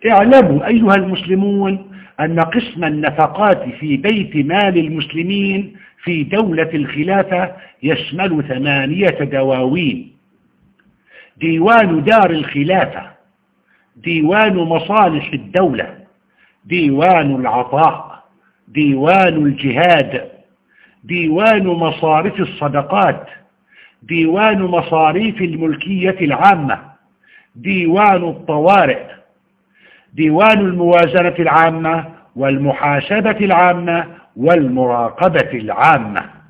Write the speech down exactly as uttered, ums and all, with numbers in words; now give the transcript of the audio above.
اعلموا أيها المسلمون أن قسم النفقات في بيت مال المسلمين في دولة الخلافة يشمل ثمانية دواوين: ديوان دار الخلافة، ديوان مصالح الدولة، ديوان العطاء، ديوان الجهاد، ديوان مصارف الصدقات، ديوان مصاريف الملكية العامة، ديوان الطوارئ، ديوان الموازنة العامة والمحاسبة العامة والمراقبة العامة.